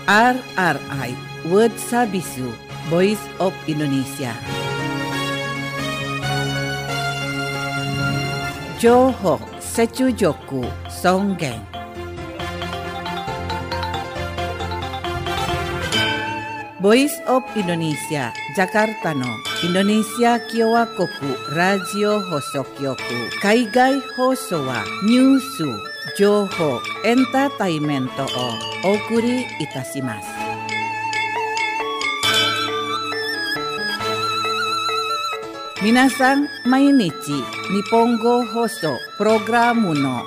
RRI World Sabisu Voice of Indonesia. Johor Secujoku Songgeng. Voice of Indonesia Jakarta no Indonesia Kyowa Koku Radio Hosokyoku Kaigai Hoso wa Nyusu Johor Entertainmento o Okuri Itashimasu. Minasan mainichi Nihongo Hoso Programu no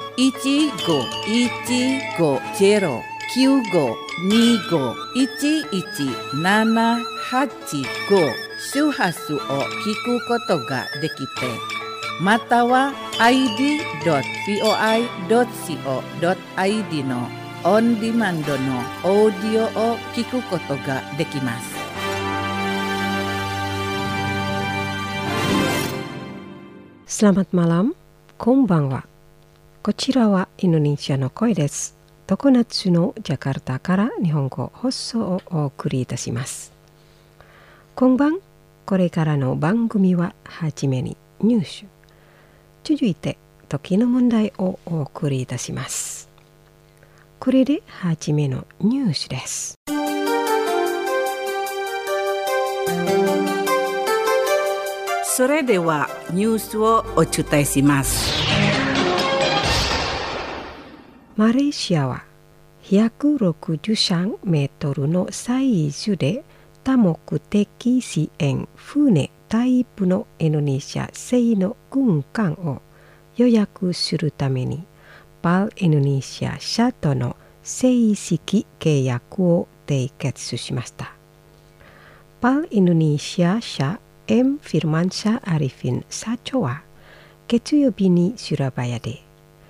15-159-11-785 周波数を聞くことができて、または id.voi.co.id のオンディマンドのオーディオを聞くことができます。 Selamat malam, konbanwa. こちらはインドネシアの声です。常夏のジャカルタから日本語放送をお送りいたします。今晩、これからの番組ははじめにニュース。続いて、時の問題をお送りいたします。これではじめのニュースです。 それではニュースをお伝えします。 マレーシアは163メートルのサイズで多目的支援船タイプのインドネシア製の軍艦を予約するためにパルインドネシア社との正式契約を締結しました。パルインドネシア社M. Firmansyah Arifin Sachowa 月曜日にスラバヤで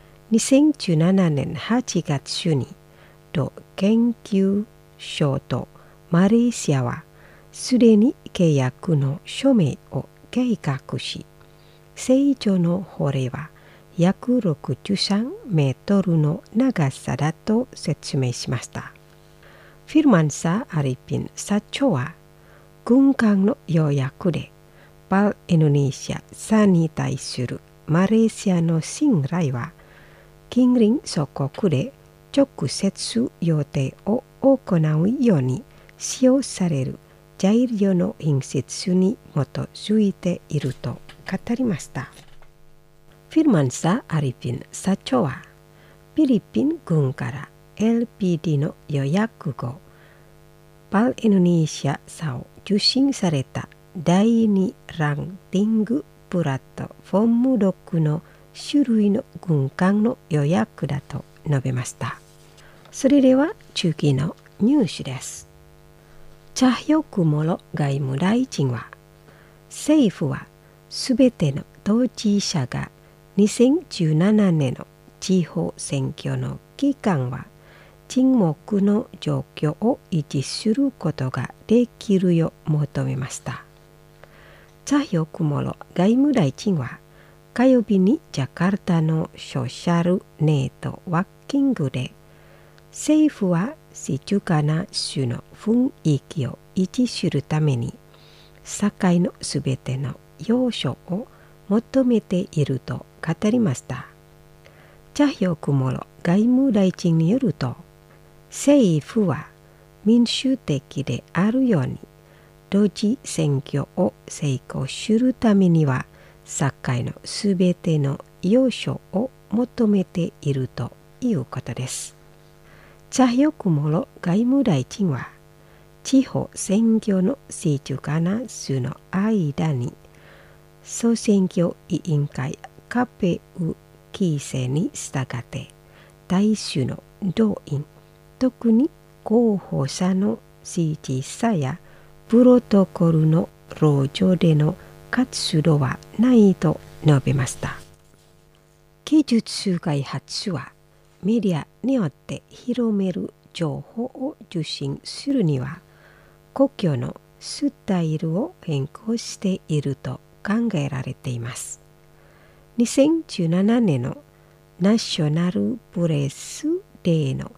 2017年8月に同研究所とマレーシアはすでに契約の署名を計画し、正常の法令は約63メートルの長さだと説明しました。Firmansyah Arifin Sachowa軍艦の要約でパルインドネシアさに対するマレーシアの信頼は近隣諸国で直接予定を行うように使用される材料の品質に基づいていると語りました。Firmansyah Arifin Sachowaはフィリピン軍から LPD の予約後、パルインドネシア社を受信された第2ランディングプラットフォーム6の種類の軍艦の予約だと述べました。それでは次のニュースです。チャヒョクモロ外務大臣は、政府はすべての当事者が2017年の地方選挙の期間は沈黙の状況を維持することができるよう求めました。チャヒョクモロ外務大臣は火曜日にジャカルタのソーシャルネットワーキングで、政府は静かな種の雰囲気を維持するために社会のすべての要素を求めていると語りました。チャヒョクモロ外務大臣によると、政府は民主的であるように同時選挙を成功するためには社会のすべての要素を求めているということです。チャヒョクモロ外務大臣は地方選挙の静かな数の間に総選挙委員会カペウ規制に従って大衆の動員、特に候補者の支持者やプロトコルの路上での活動はないと述べました。技術開発はメディアによって広める情報を受信するには故郷のスタイルを変更していると考えられています。2017年のナショナルプレスデーの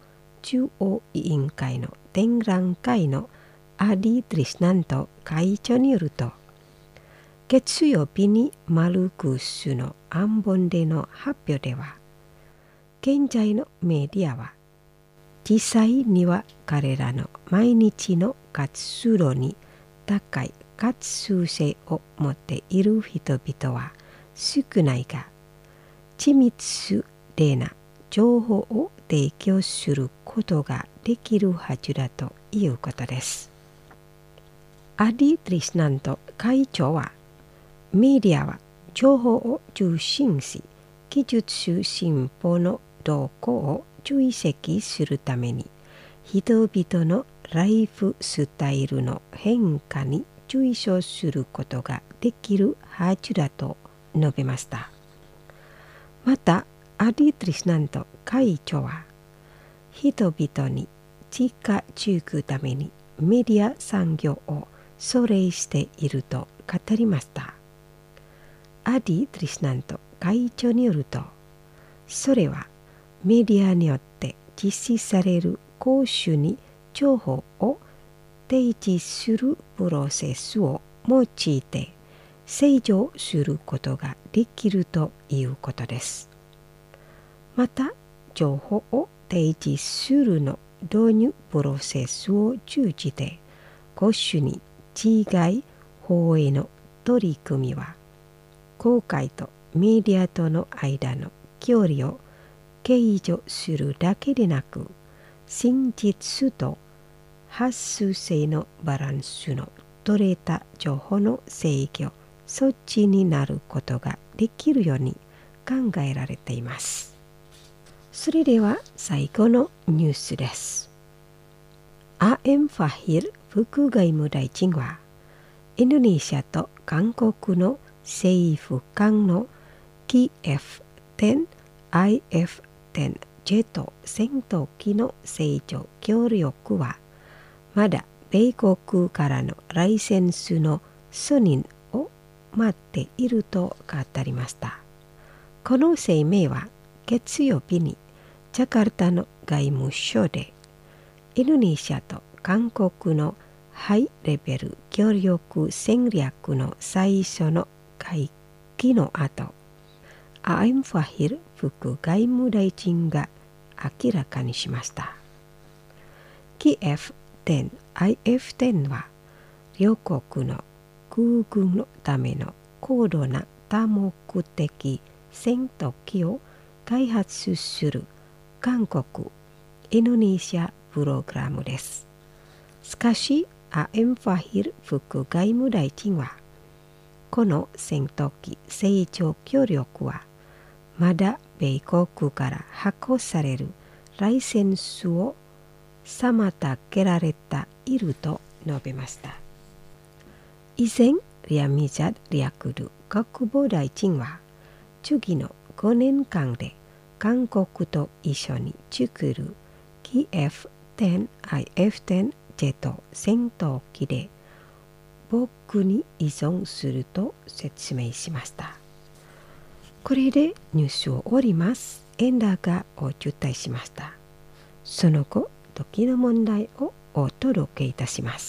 中央委員会の展覧会のアディ・トリシナント会長によると、月曜日にマルクスの暗本での発表では、現在のメディアは実際には彼らの毎日の活動に高い活動性を持っている人々は少ないが、緻密な情報を提供することができるはずだということです。アディ・トリシナント会長は、メディアは情報を受信し、技術進歩の動向を追跡するために、人々のライフスタイルの変化に注視することができるはずだと述べました。また、アディ・トリシナント会長は、人々に近づくためにメディア産業を奨励していると語りました。アディ・トリシナント会長によると、それはメディアによって実施される公衆に情報を提示するプロセスを用いて正常することができるということです。また、情報を提示するの導入プロセスを通じて、公衆に違い放映の取り組みは、公開とメディアとの間の距離を計上するだけでなく、真実と発出性のバランスの取れた情報の制御措置になることができるように考えられています。それでは最後のニュースです。A.M. Fahir 副外務大臣は、インドネシアと韓国の政府間の KF-10、IF-10 ジェット戦闘機の製造協力は、まだ米国からのライセンスの承認を待っていると語りました。この声明は月曜日にジャカルタの外務省で、インドネシアと韓国のハイレベル協力戦略の最初の会議の後、A.M. Fahir 副外務大臣が明らかにしました。KF-10、IF-10 は両国の空軍のための高度な多目的戦闘機を開発する韓国・インドネシアプログラムです。しかし、A.M. Fahir 副外務大臣は、この戦闘機製造協力は、まだ米国から発行されるライセンスを妨げられていると述べました。以前、リャミザ・リャクル国防大臣は、次の5年間で韓国と一緒に作る KF-10、IF-10 ジェット戦闘機で僕に依存すると説明しました。これでニュースを終わります。円高をお伝えしました。その後、時の問題をお届けいたします。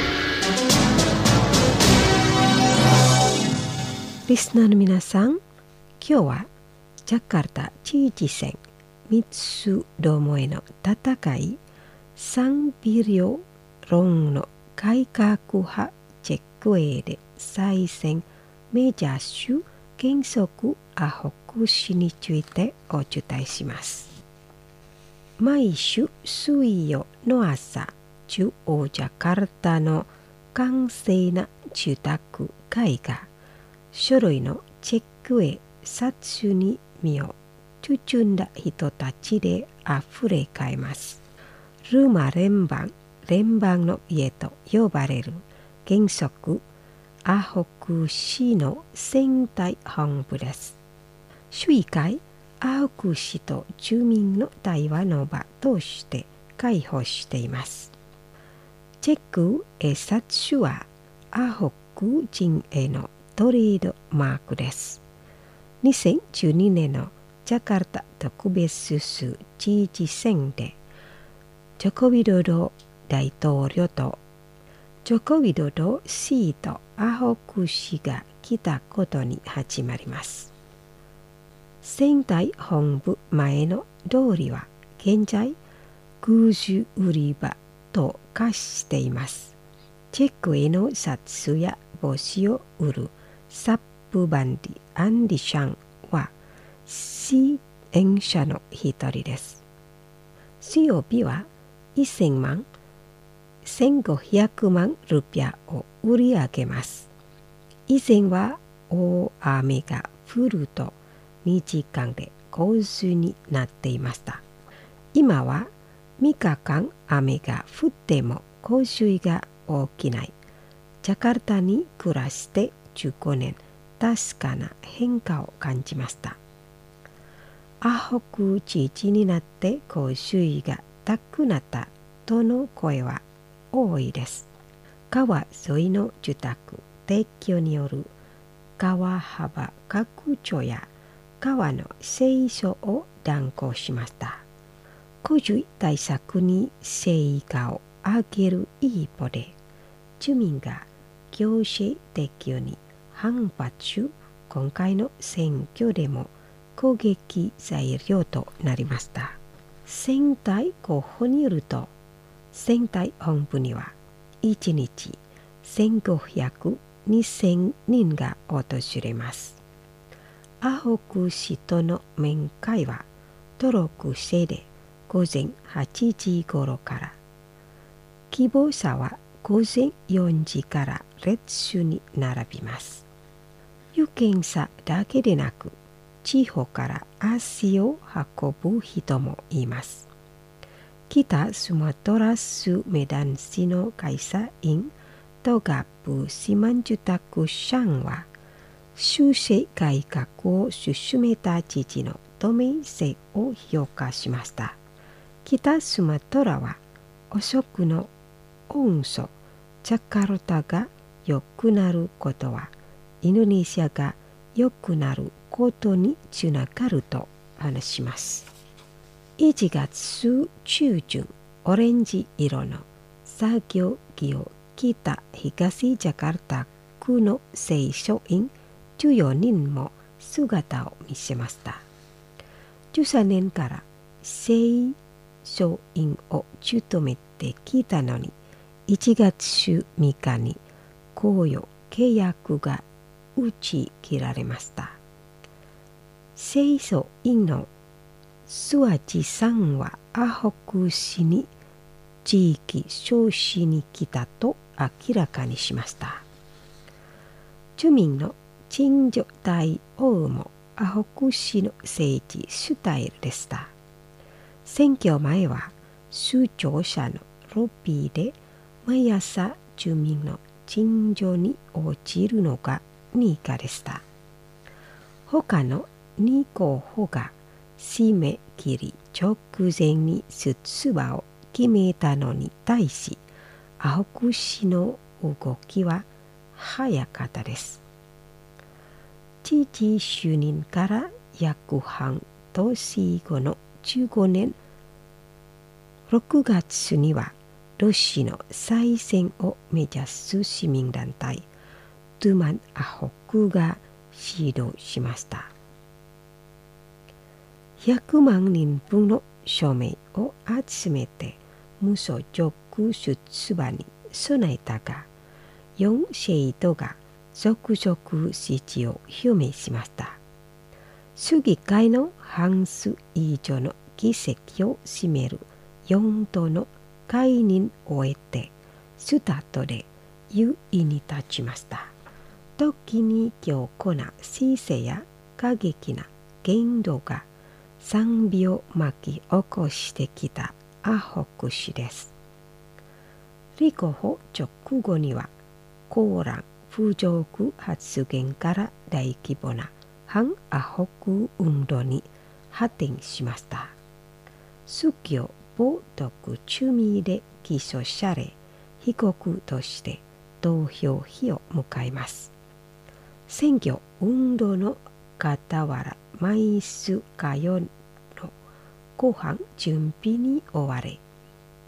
リスナーの皆さん、今日はジャカルタ知事選三つどもへの戦い3ビリオロンの改革派チェックウェイで再選メジャー州原則アホク氏についてお伝えします。毎週水曜の朝、中央ジャカルタの閑静な住宅街が書類のチェックウェイ殺に身を包んだ人たちであふれかえます。ルーマ連邦の家と呼ばれる原則アホク市の選対本部です。週1回、アホク市と住民の対話の場として開放しています。チェック殺はアホク人へのトレードマークです。2012年のジャカルタ特別州知事選でジョコウィドド大統領とジョコウィドド氏とアホク氏が来たことに始まります。仙台本部前の通りは現在空襲売り場と化しています。チェックへのシャツや帽子を売るサップバンディ・アンディシャンは支援者の一人です。水曜日は1000万、1500万ルピアを売り上げます。以前は大雨が降ると2時間で洪水になっていました。今は3日間雨が降っても洪水が起きない。ジャカルタに暮らして15年、確かな変化を感じました。アホク知事になって洪水がなくなったとの声は多いです。川沿いの住宅撤去による川幅拡張や川の清書を断行しました。洪水対策に成果を上げる一方で、住民が行政撤去に反発、今回の選挙でも攻撃材料となりました。仙台候補によると、仙台本部には1日1500、2000人が訪れます。アホク氏との面会は登録制で午前8時頃から、希望者は午前4時から列に並びます。有権者だけでなく、地方から足を運ぶ人もいます。北スマトラ州メダン市の会社員トガプシマンジュタクシャンは、修正改革を進めた知事の透明性を評価しました。北スマトラは汚職の温素ジャカルタが良くなることはインドネシアが良くなることにつながると話します。1月中旬、オレンジ色の作業着を着た東ジャカルタ区の正書員14人も姿を見せました。13年から正書員を務めてきたのに、1月3日に雇用契約が打ち切られました。正書員のスワジさんはアホク市に地域招致に来たと明らかにしました。住民の陳女大王もアホク市の政治スタイルでした。選挙前は州庁舎のロビーで毎朝住民の陳情に応じるのが日課でした。他の2候補が締め切り直前に出馬を決めたのに対し、アホク市の動きは早かったです。知事就任から約半年後の15年6月には、ロシの再選を目指す市民団体トゥマン・アホクが指導しました。100万人分の署名を集めて無所属出馬に備えたが、4政党が続々支持を表明しました。州議会の半数以上の議席を占める4党の解任を終えて、スタートで優位に立ちました。時に強固な姿勢や過激な言動が賛美を巻き起こしてきたアホク氏です。立候補直後には、コーラン侮辱発言から大規模な反アホク運動に発展しました。宗教暴力罪で起訴され、被告として投票日を迎えます。選挙運動の傍ら、毎週火曜の後半準備に追われ、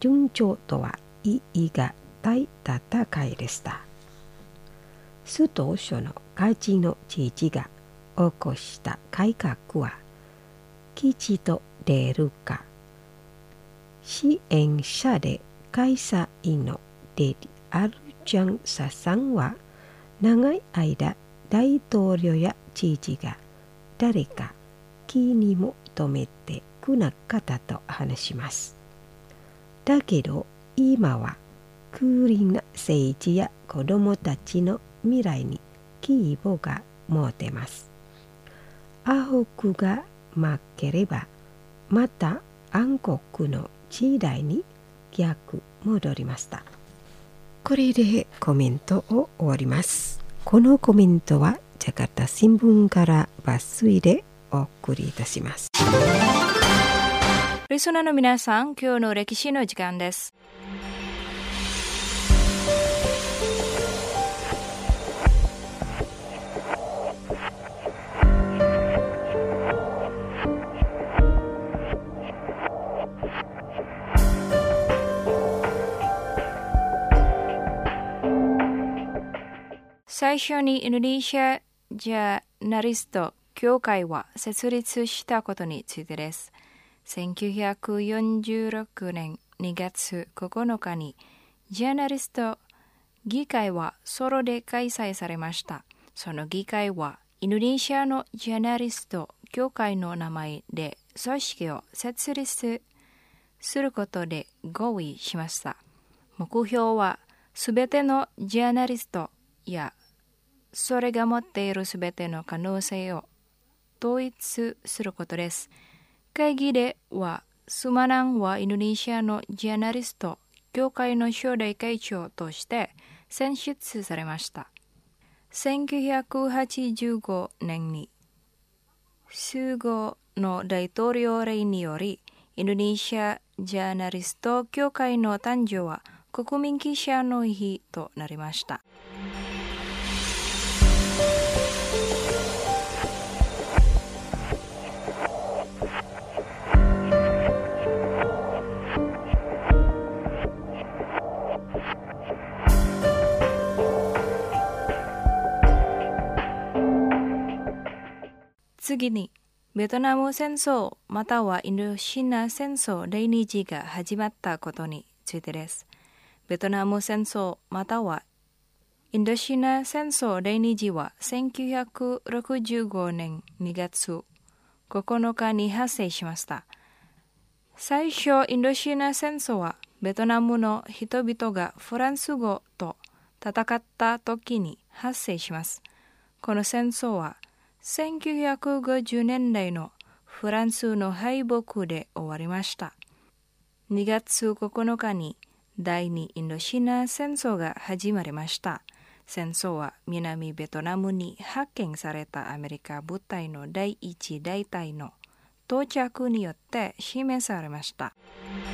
順調とは言い難い戦いでした。須藤省のカジの知事が起こした改革は吉と出るか、支援者で会社員のデリ・アルジャンサさんは、長い間大統領や知事が誰か気にも留めてくなかったと話します。だけど今はクリーンな政治や子どもたちの未来に希望が持てます。アホクが負ければまた暗黒の時代に逆戻りました。これでコメントを終わります。このコメントはジャカルタ新聞から抜粋でお送りいたします。 リスナーの皆さん、今日の歴史の時間です。最初にインドネシアジャーナリスト協会は設立したことについてです。1946年2月9日にジャーナリスト議会はソロで開催されました。その議会はインドネシアのジャーナリスト協会の名前で組織を設立することで合意しました。目標はすべてのジャーナリストやそれが持っているすべての可能性を統一することです。会議ではスマナンはインドネシアのジャーナリスト協会の初代会長として選出されました。1985年に数号の大統領令によりインドネシアジャーナリスト協会の誕生は国民記者の日となりました。次に、ベトナム戦争またはインドシナ戦争第二次が始まったことについてです。ベトナム戦争またはインドシナ戦争第二次は1965年2月9日に発生しました。最初、インドシナ戦争はベトナムの人々がフランス語と戦った時に発生します。この戦争は1950年代のフランスの敗北で終わりました。2月9日に第二インドシナ戦争が始まりました。戦争は南ベトナムに派遣されたアメリカ部隊の第一大隊の到着によって示されました。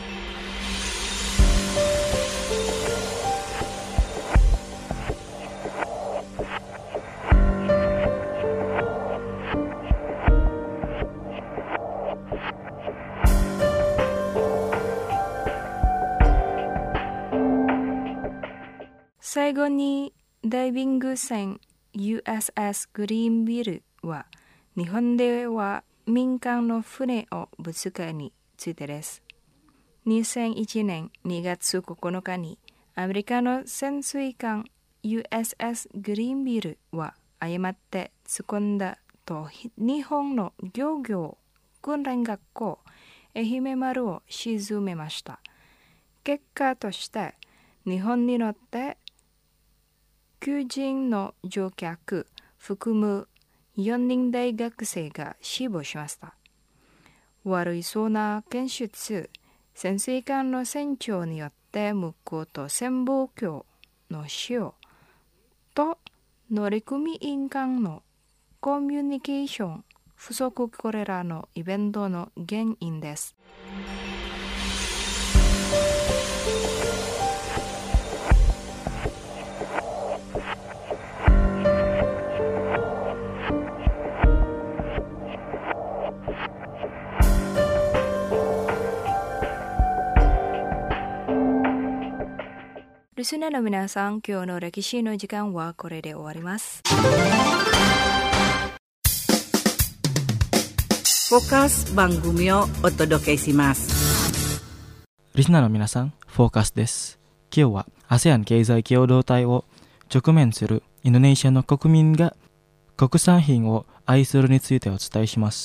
最後にダイビング船 USS グリーンビルは日本では民間の船をぶつかについてです。2001年2月9日にアメリカの潜水艦 USS グリーンビルは誤って突っ込んだと日本の漁業訓練学校愛媛丸を沈めました。結果として日本に乗って9人の乗客含む4人大学生が死亡しました。悪いそうな検出、潜水艦の船長によって向こうと潜望鏡の使用と乗組員間のコミュニケーション不足、これらのイベントの原因です。 スナーの皆さん、今日の歴史の時間はこれで終わります。 フォーカス番組をお届けします。 リスナーの皆さん、フォーカスです。今日は ASEAN 経済共同体を直面するインドネシアの国民が国産品を愛するについてお伝えします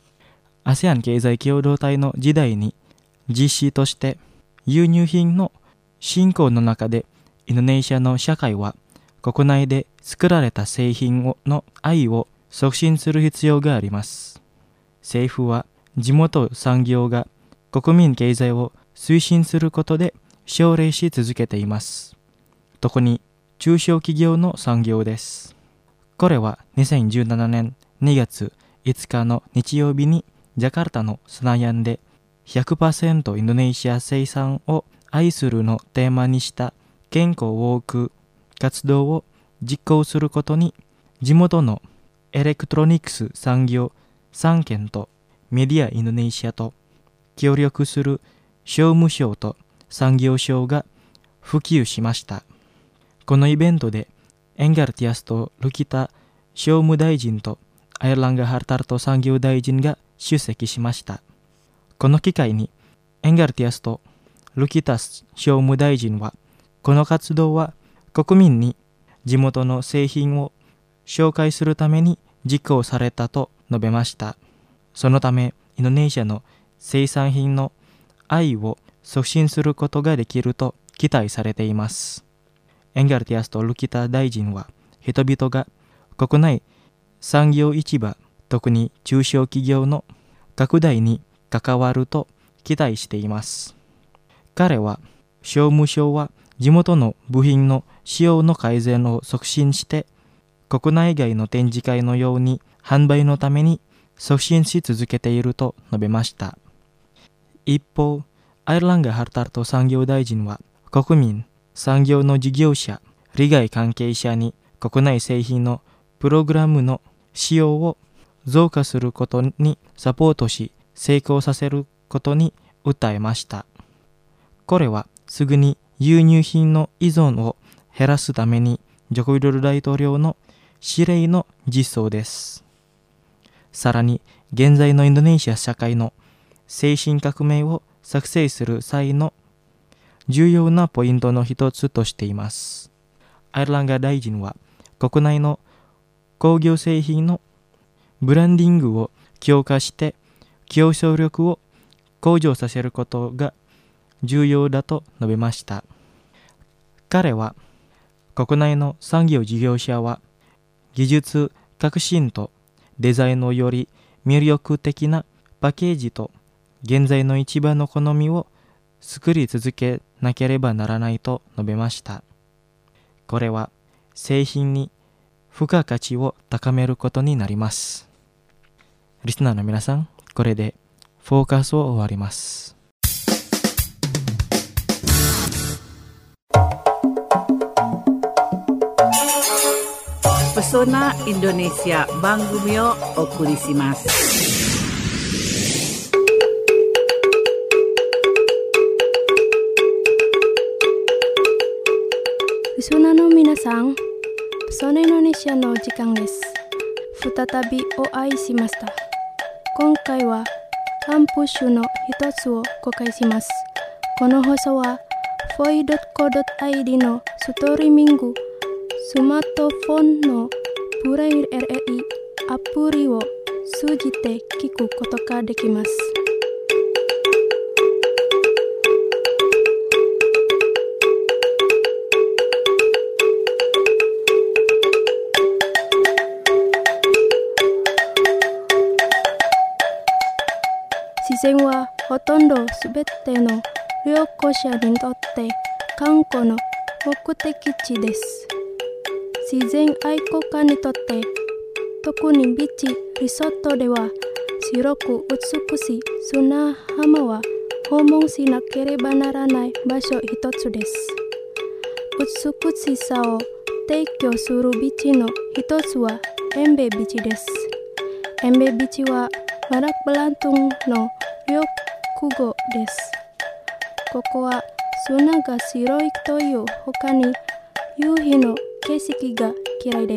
。ASEAN 経済共同体の時代に実施として輸入品の振興の中でインドネシアの社会は国内で作られた製品の愛を促進する必要があります。政府は地元産業が国民経済を推進することで奨励し続けています。特に中小企業の産業です。これは2017年2月5日の日曜日にジャカルタのスナヤンで 100% インドネシア生産を愛するのテーマにした健康ウォーク活動を実行することに地元のエレクトロニクス産業3県とメディアインドネシアと協力する商務省と産業省が普及しました。このイベントでエンガルティアスとルキタ商務大臣とアイルランガ・ハルタルト産業大臣が出席しました。この機会にエンガルティアスとルキタス商務大臣はこの活動は国民に地元の製品を紹介するために実行されたと述べました。そのためインドネシアの生産品の愛を促進することができると期待されています。エンガルティアスとルキタ大臣は人々が国内産業市場、特に中小企業の拡大に関わると期待しています。彼は商務省は地元の部品の使用の改善を促進して国内外の展示会のように販売のために促進し続けていると述べました。一方、アイルランガ・ハルタルト産業大臣は国民、産業の事業者、利害関係者に国内製品のプログラムの使用を増加することにサポートし成功させることに訴えました。これはすぐに輸入品の依存を減らすためにジョコ・ウィドル大統領の指令の実装です。さらに現在のインドネシア社会の精神革命を作成する際の重要なポイントの一つとしています。アイルランガ大臣は国内の工業製品のブランディングを強化して競争力を向上させることが重要だと述べました。彼は国内の産業事業者は技術革新とデザインのより魅力的なパッケージと現在の市場の好みを作り続けなければならないと述べました。これは製品に付加価値を高めることになります。リスナーの皆さん、これでフォーカスを終わります。 Pesona Indonesia 番組をお送りします。 Pesonaの皆さん、Pesona Indonesia の時間です。再びお会いしました。今回はランプ集の一つを公開します。この放送は foi.co.id のストリーミングスマートフォンのプレイ RRI アプリを通じて聞くことができます。自然はほとんどすべての旅行者にとって観光の目的地です。自然愛好家にとって特にビーチリゾートでは白く美しい砂浜は訪問しなければならない場所一つです。美しさを提供するビーチの一つはエンベビーチです。エンベビーチはマラクベラントンの両国語です。ここは砂が白いという他に夕日の景色が嫌いです。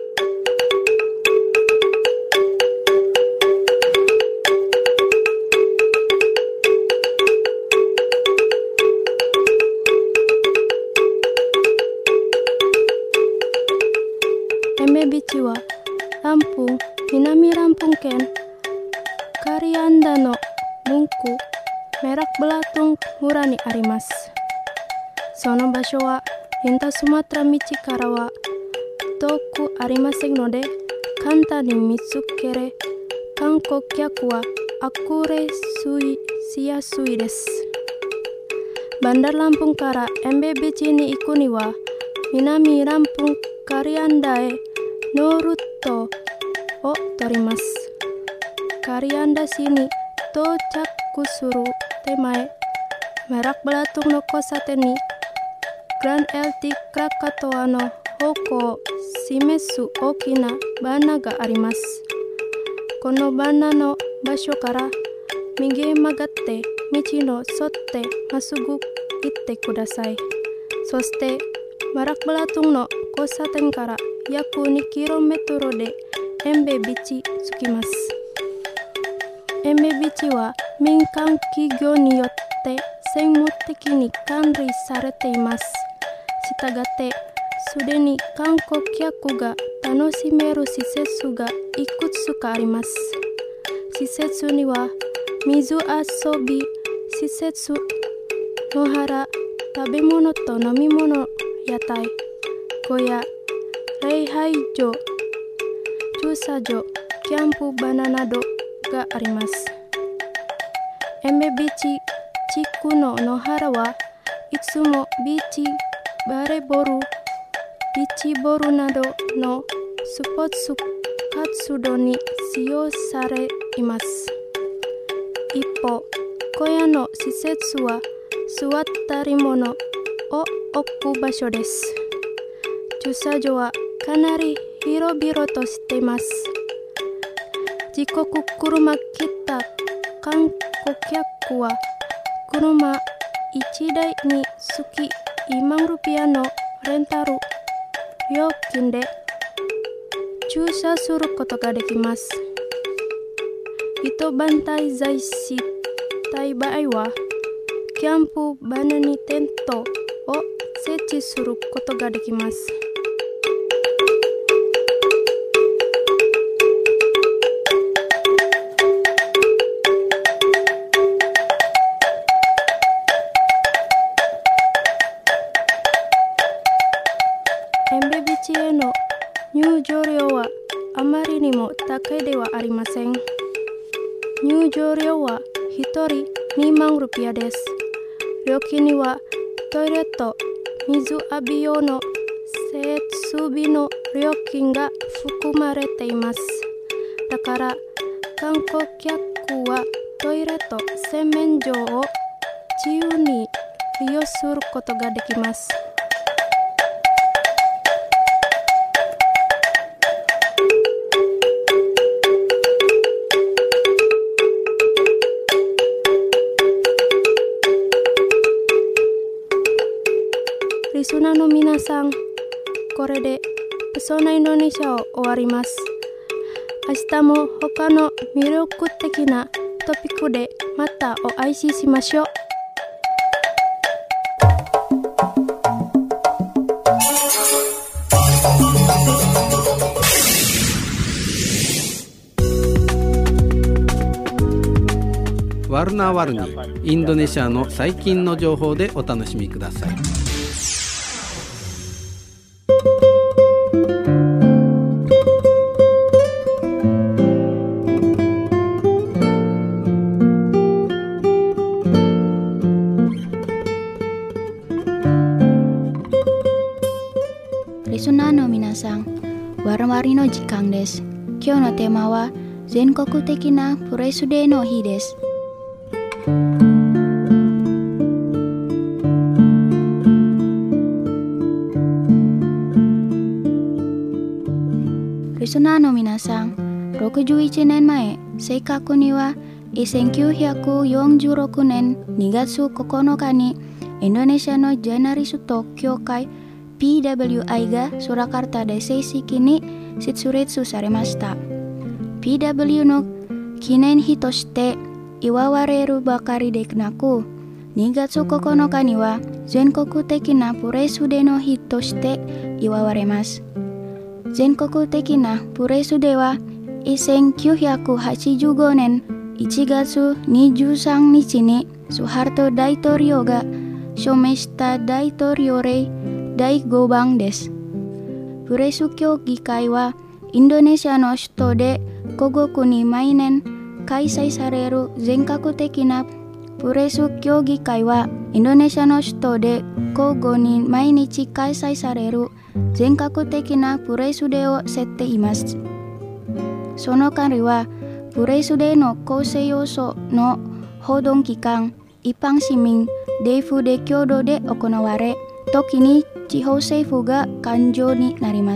エメビチはランプン、南ランプン県カリアンダの文庫メラクベラトン村にあります。その場所はインタスマトラ道からは遠くありませんので簡単に見つけれ、観光客はアクレしやすいです。バンダーランプンからエンベビチに行くには南ランプンカリアンダへノールートを取ります。カリアンダ市に到着する手前、メラクベラトンの交差点にグランエルティクラカトアの方向を示す大きなバナがあります。このバナの場所から右へ曲がって道の沿ってまっすぐ行ってください。そしてメラクベラトンの交差点から約 2km でエンベビチ着きます。エンベビチは民間企業によって専門的に管理されています。したがってすでに観光客が楽しめる施設がいくつかあります。施設には水遊び施設、野原、食べ物と飲み物、屋台、小屋、礼拝所、駐車場、キャンプ場などがあります。エンベビチ地区の野原はいつもビーチバレーボール、ビーチボールなどのスポーツ活動に使用されます。一方、小屋の施設は座ったり物を置く場所です。駐車場はかなり広々としています。自国車来た観光客は車1台につき1万ルピアのレンタル料金で駐車することができます。一晩滞在したい場合はキャンプ場にテントを設置することができます。エンベビチへの入場料はあまりにも高いではありません。入場料は1人2万ルピアです。料金にはトイレと水浴び用の設備の料金が含まれています。だから観光客はトイレと洗面所を自由に利用することができます。リスナーの皆さん、これでペソナインドネシアを終わります。明日も他の魅力的なトピックでまたお会いしましょう。 ワルナーワルニー、インドネシアの最近の情報でお楽しみください。 リスナーの皆さん、ワルワリの時間です。今日のテーマは全国的なプレスデーの日です。リスナーの皆さん、61年前、正確には1946年2月9日にインドネシアのジャーナリスト協会 PWI がソラカルタで正式に設立されました。PW の記念碑として祝われるばかりでなく、2月9日には全国的なプレスデーの日として祝われます。全国的なプレスデーは1985年1月23日にソハルト大統領が署名した大統領令第5番です。プレス協議会はインドネシアの首都で5月に毎年開催される全国的なプレス協議会はインドネシアの首都で交互に毎日開催される全国的なプレスデーを設定います。その代わりはプレスデーの構成要素の報道機関、一般市民、政府で共同で行われ、時に地方政府が幹事になります。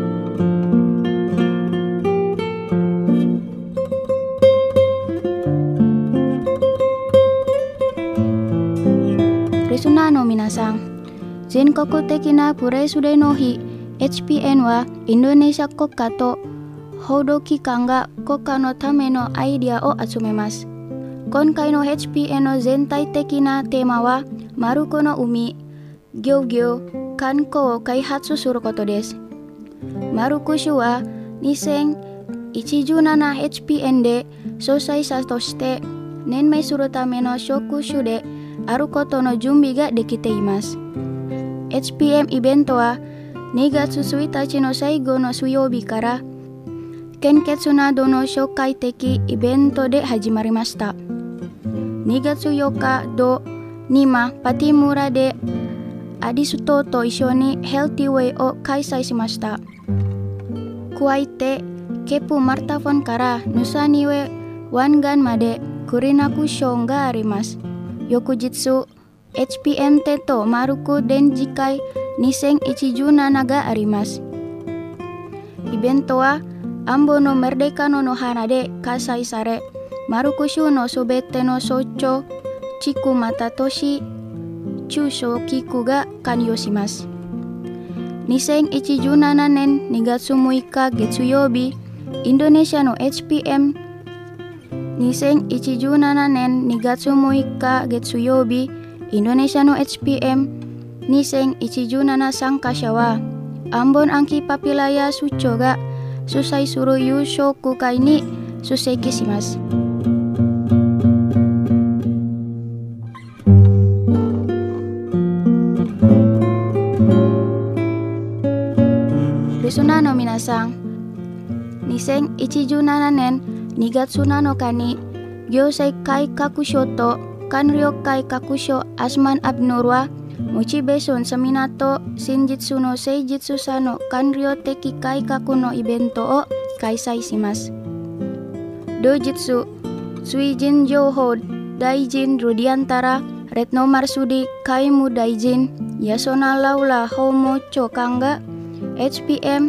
リスナーの皆さん、全国的なプレスデーの日 HPN はインドネシア国家と報道機関が国家のためのアイデアを集めます。今回の HPN の全体的なテーマはマルコの海、漁業、観光を開発することです。マルコ州は2017 HPN で総裁者として任命するための職種であることの準備ができています。HPN イベントは2月1日の最後の水曜日から献血などの紹介的イベントで始まりました。2月4日土ニマパティ村でアディス島と一緒にヘルティウェイを開催しました。加えてケプマルタフォンからヌサニウェ湾岸までクリナクションがあります。翌日 HPN テとマルコ展示会2017があります。イベントはアンボのメルデカノの花で開催され、マルコ州のすべての省庁、地区また都市、中小企業が関与します。2017年2月6日月曜日、インドネシアの HPN 2017年2月6日月曜日、インドネシアの HPN 2017参加者は、アンボンアンキパピラヤ首長が主催する優勝会に出席します。リスナーの皆さん、2017年2月7日に行政改革省と官僚改革省アスマン・アブヌールはモチベーションセミナーと真実の誠実さの官僚的改革のイベントを開催します。同日、水人情報大臣ルディアンタラ、レッノマルスディ開務大臣、ヤソナラウラ法務長官が HPN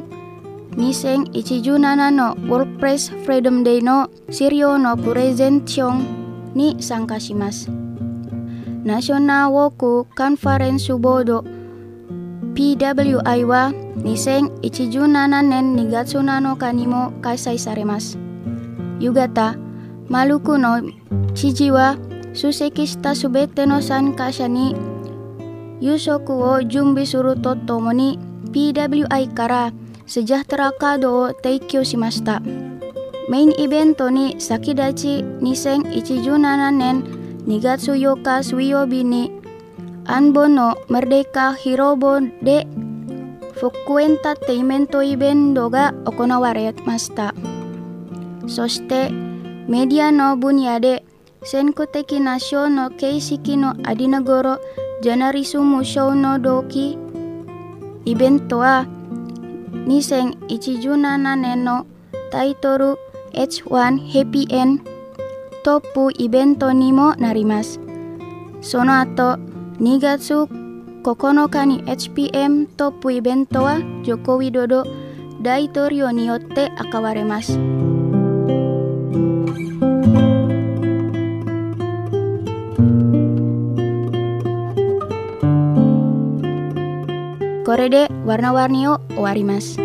2017の World Press Freedom Day の資料のプレゼンテーションに参加します。ナショナルウォークカンファレンスボード PWI は2017年2月7日にも開催されます。夕方、マルコの知事は出席したすべての参加者に夕食を準備するとともに PWI からセジャトラカードを提供しました。メインイベントに先立ち2017年2月8日水曜日にアンボのメルデカ広場でフォックエンターテイメントイベントが行われました。そしてメディアの分野で先駆的なショーの形式のアディナゴロジャーナリズムショーの同期イベントは2017年のタイトル H1 Happy End トップイベントにもなります。その後、2月9日に HPN トップイベントはジョコウィドド大統領によって明かわれます。 Kore de warna-warni o owarimasu.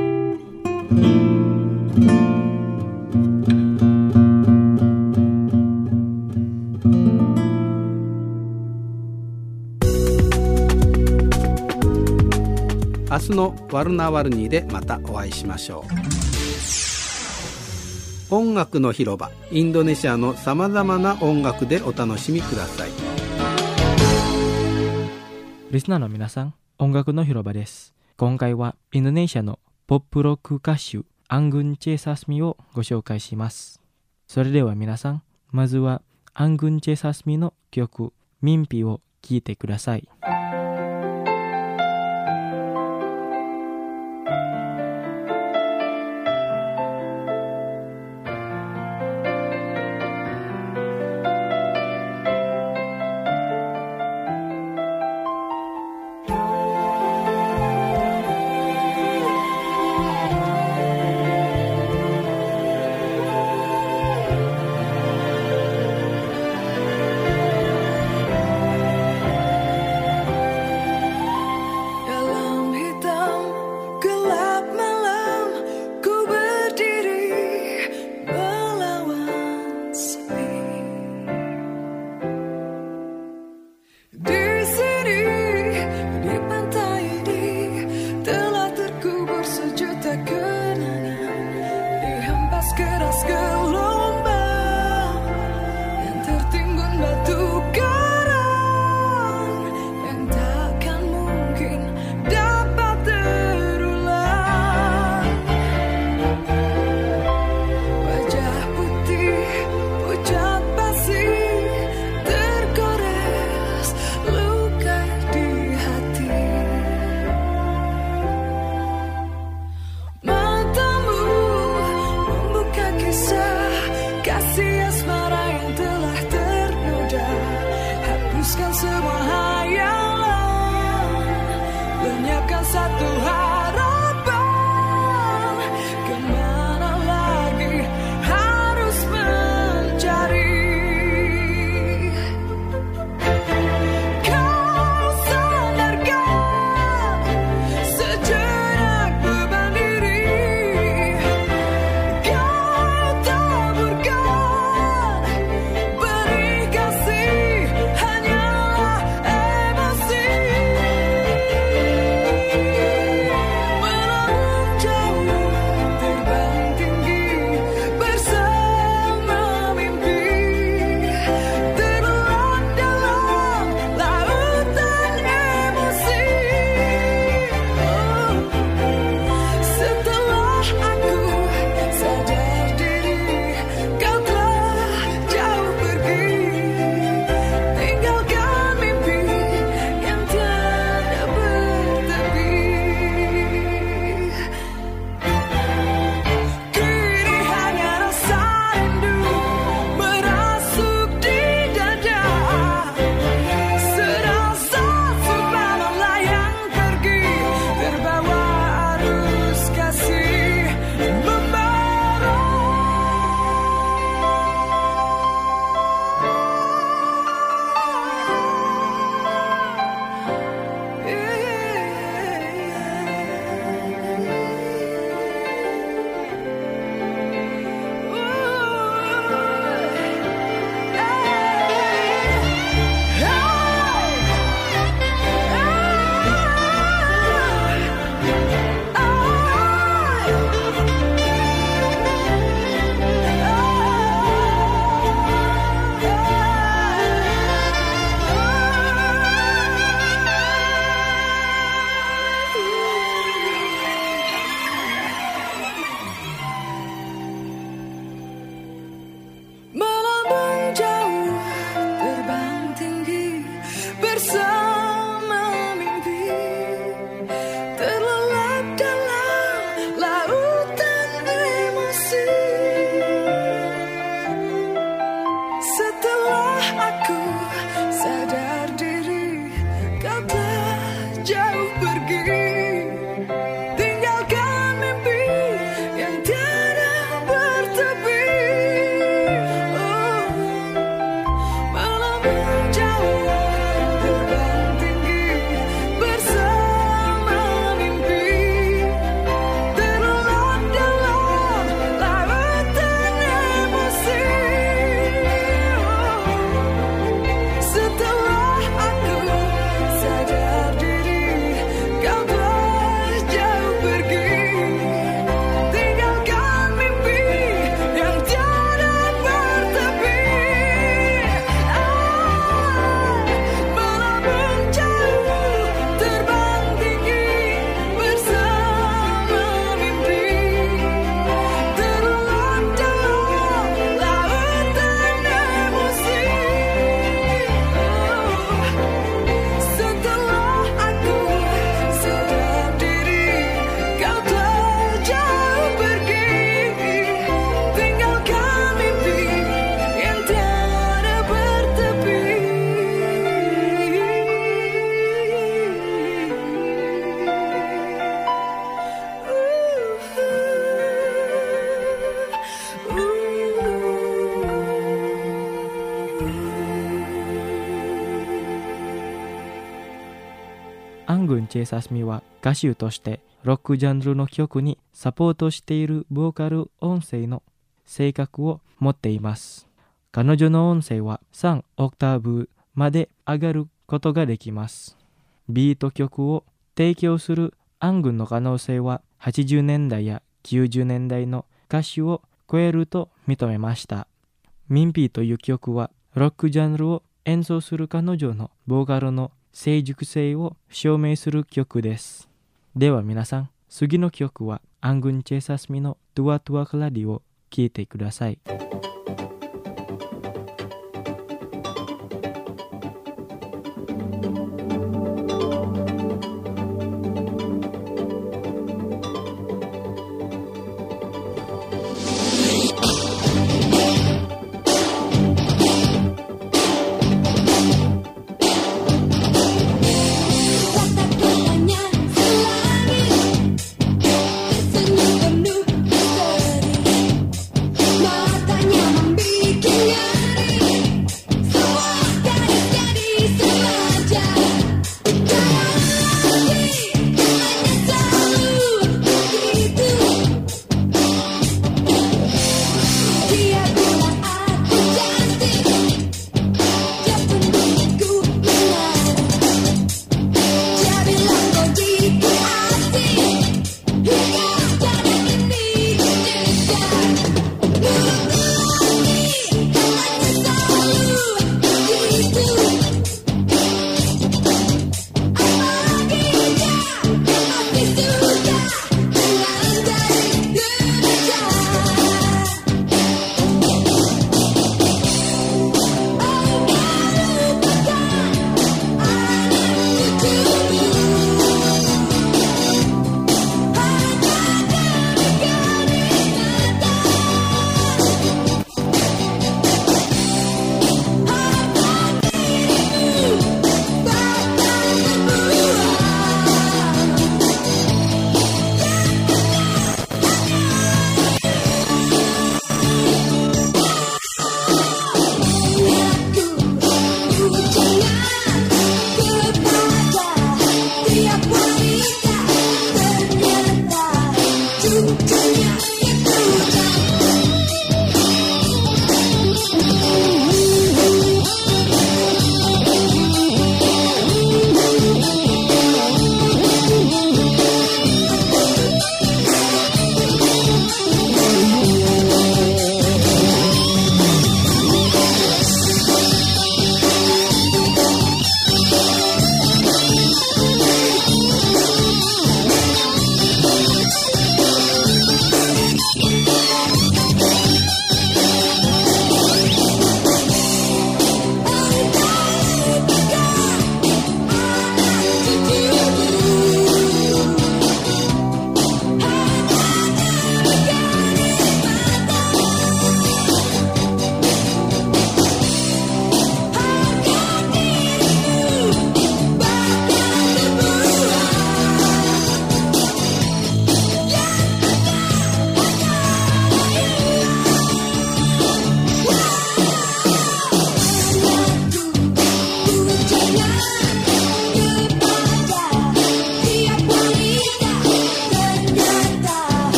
明日のワルナワルニーでまたお会いしましょう。音楽の広場、インドネシアのさまざまな音楽でお楽しみください。 リスナーの皆さん、音楽の広場です。今回はインドネシアのポップロック歌手アングンチェサスミをご紹介します。それでは皆さん、まずはアングンチェサスミの曲ミンピを聴いてください。 アングン・チェ・サスミは歌手としてロックジャンルの曲にサポートしているボーカル音声の性格を持っています。彼女の音声は3オクターブまで上がることができます。ビート曲を提供するアングンの可能性は80年代や90年代の歌手を超えると認めました。ミンピーという曲はロックジャンルを演奏する彼女のボーカルの成熟性を証明する曲です。では皆さん、次の曲はアングン・チェ・サスミのトゥアトゥア・クラディを聴いてください。 Matanya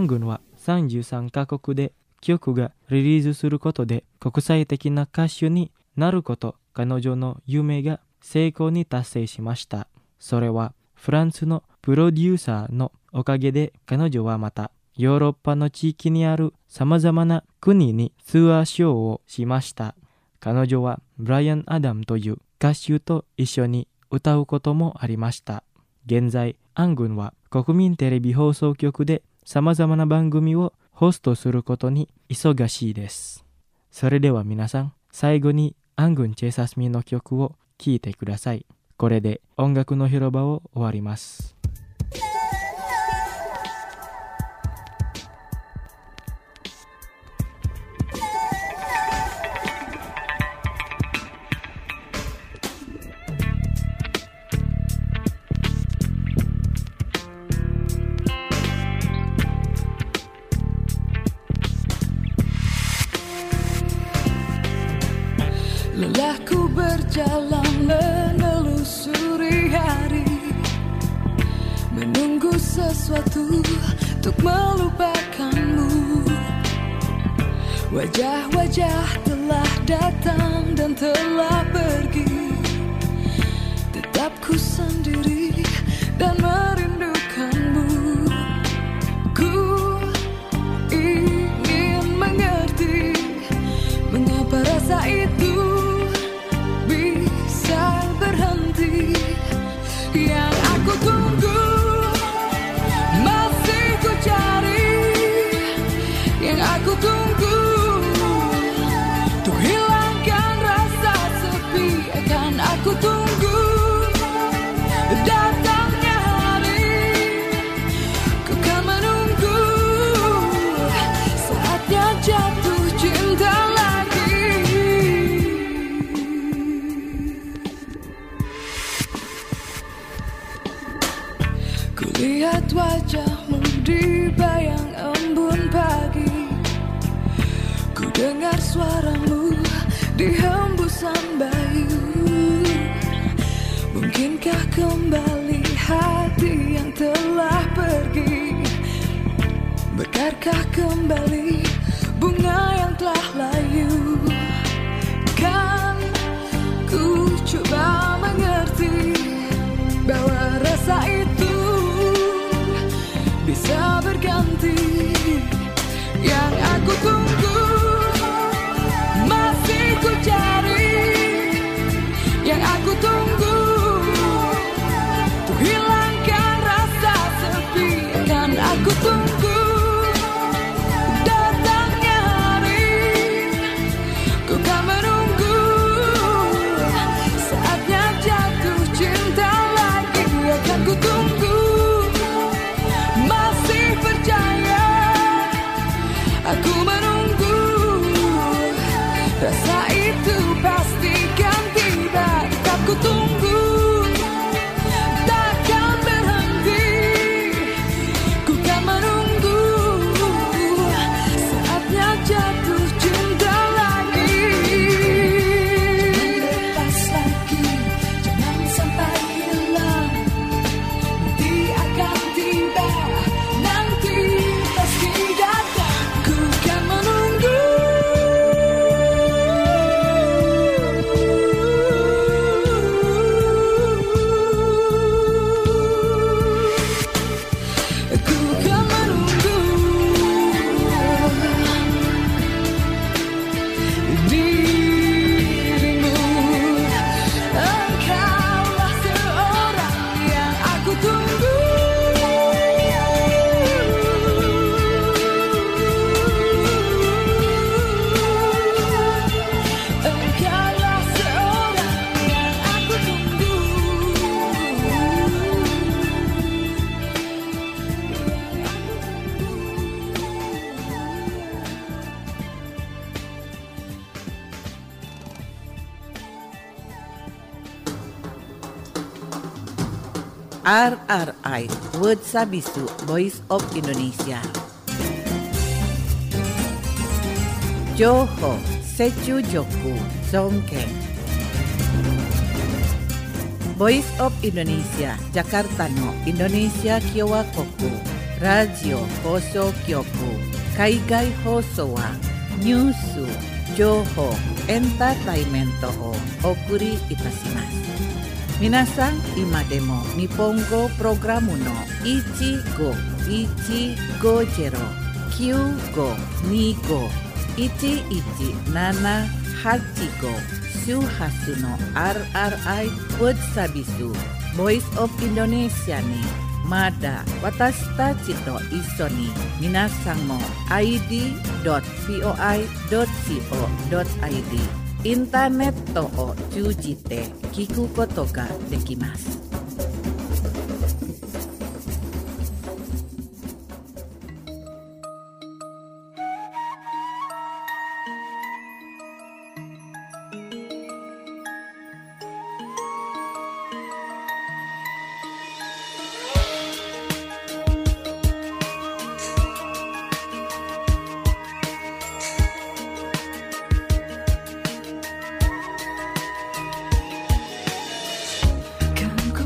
ングンは33カ国で曲がリリースすることで国際的な歌手になること、彼女の夢が成功に達成しました。それはフランスのプロデューサーのおかげで、彼女はまたヨーロッパの地域にある様々な国にツアーショーをしました。彼女はブライアン・アダムという歌手と一緒に歌うこともありました。現在、アングンは国民テレビ放送局で様々な番組をホストすることに忙しいです。それでは皆さん、最後にアングン・チェサスミの曲を聴いてください。これで音楽の広場を終わります。 Lelahku berjalan menelusuri hari, menunggu sesuatu untuk melupakanmu. Wajah-wajah telah datang dan telah pergi, tetap ku sendiri dan merindukanmu. Ku ingin mengerti mengapa rasa itu yang aku tunggu, masih ku cari. Yang aku tunggu, untuk hilangkan rasa sepi, akan aku tunggu datangnya hari. Ku kan menunggu saatnya jatuh cinta lagi. Lihat wajahmu di bayang embun pagi, ku dengar suaramu di hembusan bayu. Mungkinkah kembali hati yang telah pergi? Bekarkah kembali bunga yang telah layu? Kan ku coba mengerti bahwa rasa itu bisa berganti. Yang aku tunggu, masih ku cari. Yang aku tunggu, untuk hilangkan rasa sepi, akan aku tunggu datangnya hari. Ku kan menunggu saatnya jatuh cinta lagi. Akan ku tunggu, aku menunggu rasa itu pastikan tiba. Tetap ku tunggu, takkan berhenti. Ku kan menunggu saatnya jatuh cinta lagi. Lepas lagi, jangan sampai hilang. Nanti akan tiba, nanti pasti datang. RRI World Sabisu Voice of Indonesia. Johor Secu Joku Songkeng. Voice of Indonesia Jakarta no Indonesia Kiowa Koku. ラジオ放送局海外放送はニュース、情報、エンターテイメントをお送りいたします。皆さん、今でも日本語プログラムの15105-1525-1175 周波数の RRI World Service Voice of Indonesia にまだ私たちと一緒に皆さんも id.voi.co.id インターネットを通じて聞くことができます。 韓国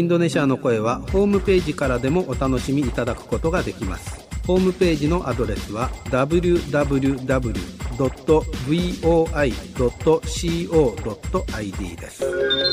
ンドネシアの声はホームページからでもお楽しみいただくことができます。ホームページのアドレスは www.voi.co.id です。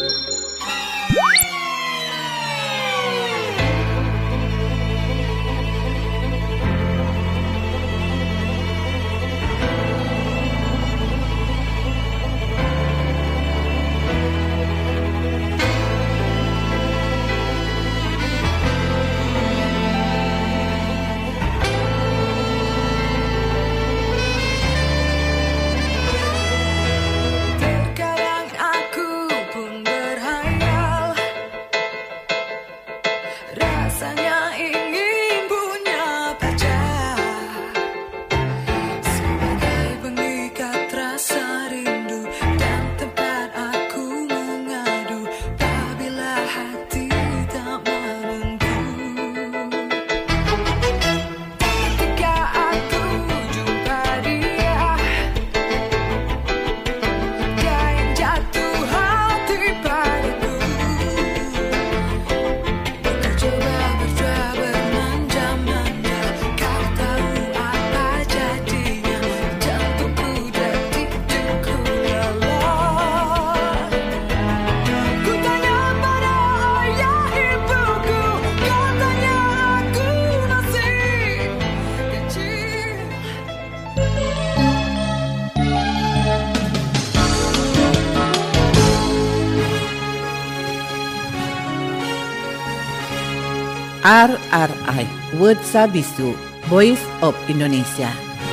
RRI Word Sabisu Voice of Indonesia.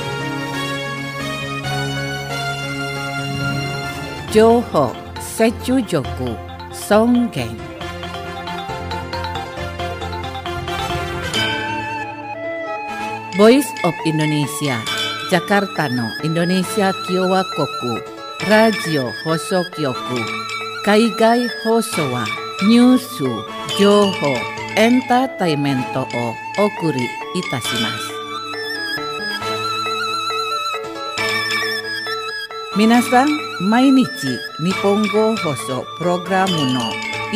Johor Sechujoku Songgeng. Voice of Indonesia Jakarta no Indonesia Kiowa Koku Radio Hosokyoku Kaigai Hosowa Nyusu Johor Entertainment o okuri itashimasu. Minasan, mainichi Nihongo hoso programu no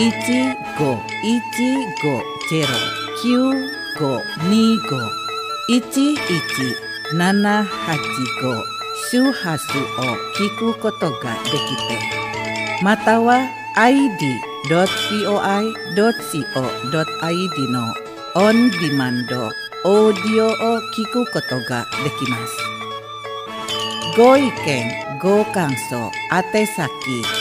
1515-95-11-785 shuhasu o kiku koto ga dekite. Matawa id.voi.co.id のオンディマンドオーディオを聞くことができます。ご意見ご感想宛先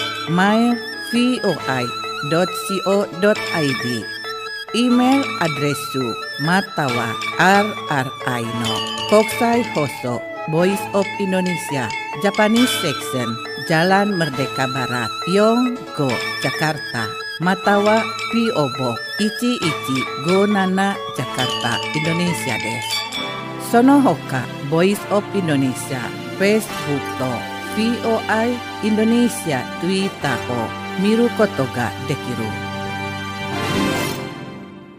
mail.voi.co.id イメールアドレスまたは RRI の国際放送 Voice of Indonesia Japanese Section Jalan Merdeka Barat Yonggo Jakarta Matawa PO Box 1157 Jakarta Indonesia です。その他 Voice of Indonesia Facebook と VOI Indonesia Twitter を見ることができる